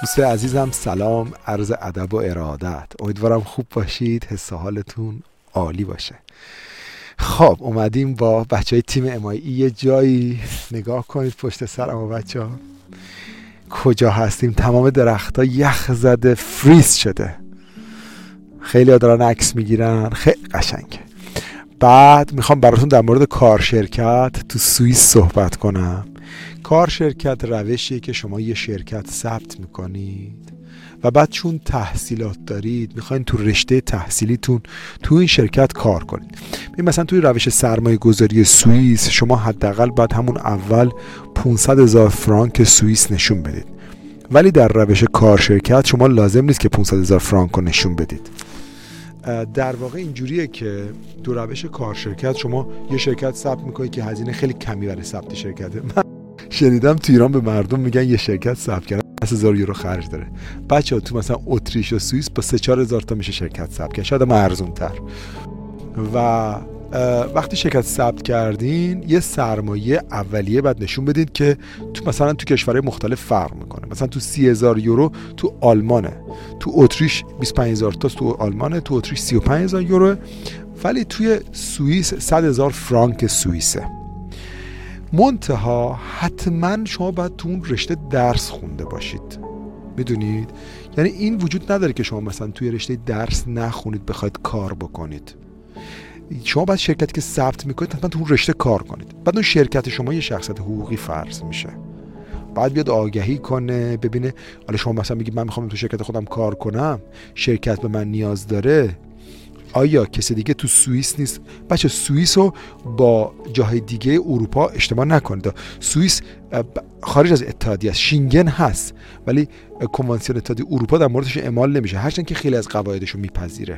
دوستای عزیزم سلام، عرض ادب و ارادت. امیدوارم خوب باشید، حس و حالتون عالی باشه. خب اومدیم با بچه های تیم امایی یه جایی نگاه کنید پشت سرم و بچه ها کجا هستیم. تمام درخت ها یخ زده، فریز شده. خیلی ها دارن عکس میگیرن، خیلی قشنگه. بعد میخوام براتون در مورد کارشرکت تو سوئیس صحبت کنم. کارشرکت روشیه که شما یه شرکت ثبت میکنید و بعد چون تحصیلات دارید میخواین تو رشته تحصیلیتون تو این شرکت کار کنید. مثلا توی روش سرمایه گذاری سوئیس شما حداقل باید همون اول 500,000 فرانک سوئیس نشون بدید، ولی در روش کارشرکت شما لازم نیست که 500,000 فرانک رو نشون بدید. در واقع اینجوریه که دو روش کارشرکت شما یه شرکت ثبت میکنید که هزینه خیلی کمی برای ثبت شرکته. من شنیدم تو ایران به مردم میگن یه شرکت ثبت کردن 10,000 یورو خرج داره. بچه‌ها تو مثلا اتریش و سوئیس با 3-4 هزار تا میشه شرکت ثبت کرد، شاید هم ارزون تر. و وقتی شرکت ثبت کردین یه سرمایه اولیه بعد نشون بدید که تو مثلا تو کشورهای مختلف فرق میکنه. مثلا تو 30,000 یورو تو آلمانه، تو اتریش 25,000 تا تو آلمانه، تو اتریش 35,000 یورو، ولی توی سوئیس 100,000 فرانک سوئیسه. منتها حتما شما باید تو اون رشته درس خونده باشید. میدونید؟ یعنی این وجود نداره که شما مثلا توی رشته درس نخونید بخواید کار بکنید. شما باید شرکتی که ثبت میکنید حتما تو اون رشته کار کنید. بعد اون شرکت شما یه شخصیت حقوقی فرض میشه، بعد بیاد آگهی کنه، ببینه حالا شما مثلا میگید من میخوام تو شرکت خودم کار کنم، شرکت به من نیاز داره، آیا کسی دیگه تو سوئیس نیست؟ بچه سوئیس رو با جاهای دیگه اروپا اشتباه نکنید. سوئیس خارج از اتحادیه است، شینگن هست، ولی کنوانسیون اتحادیه اروپا در موردش اعمال نمیشه، هرچند که خیلی از قواعدش رو میپذیره.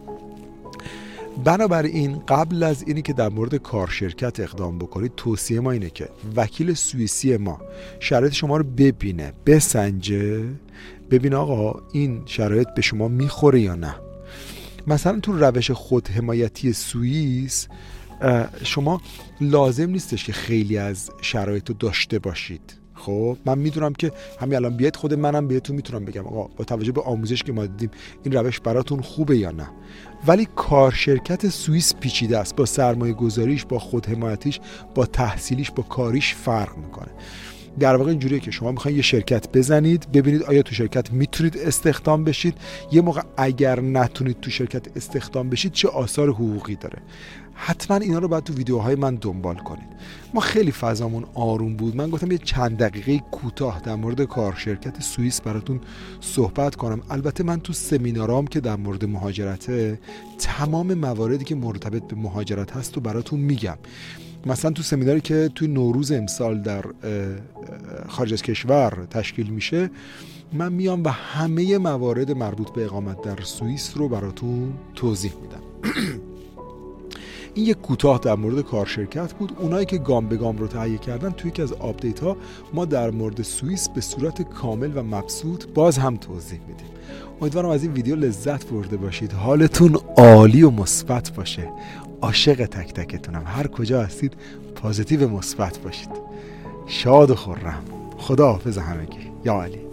بنابراین قبل از اینی که در مورد کارشرکت اقدام بکنید، توصیه ما اینه که وکیل سوئیسی ما شرایط شما رو ببینه، بسنجه، ببینه آقا این شرایط به شما میخوره یا نه. مثلا تو روش خودحمایتی سوئیس شما لازم نیستش که خیلی از شرایط رو داشته باشید. خب من میدونم که همین الان بیاید خود منم بهتون میتونم بگم آقا با توجه به آموزش که ما دیدیم این روش براتون خوبه یا نه. ولی کارشرکت سوئیس پیچیده است، با سرمایه گذاریش، با خودحمایتیش، با تحصیلیش، با کاریش فرق میکنه. در واقع اینجوریه که شما میخواین یه شرکت بزنید، ببینید آیا تو شرکت میتونید استخدام بشید، یه موقع اگر نتونید تو شرکت استخدام بشید چه آثار حقوقی داره. حتما اینا رو باید تو ویدیوهای من دنبال کنید. ما خیلی فضامون آروم بود، من گفتم یه چند دقیقه کوتاه در مورد کارشرکت سوئیس براتون صحبت کنم. البته من تو سمینارام که در مورد مهاجرته تمام مواردی که مرتبط به مهاجرت هست رو براتون میگم. مثلا تو سمیناری که تو نوروز امسال در خارج از کشور تشکیل میشه، من میام و همه موارد مربوط به اقامت در سوئیس رو براتون توضیح میدم. این یک کوتاه در مورد کارشرکت بود. اونایی که گام به گام رو تهیه کردن توی یکی از آپدیت ها ما در مورد سوئیس به صورت کامل و مبسوط باز هم توضیح میدیم. امیدوارم از این ویدیو لذت برده باشید، حالتون عالی و مثبت باشه. عاشق تک تکتونم، هر کجا هستید پازیتیو مثبت باشید. شاد و خرم. خدا حافظ همگی. یا علی.